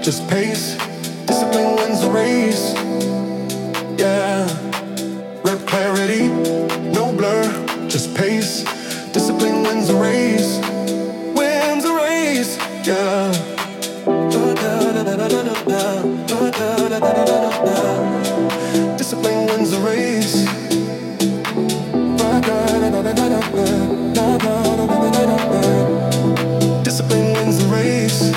just pace. Discipline wins the race. Yeah. Rep clarity, no blur, just pace. Discipline wins the race. Wins the race. Yeah. Discipline wins the race. Discipline wins the race.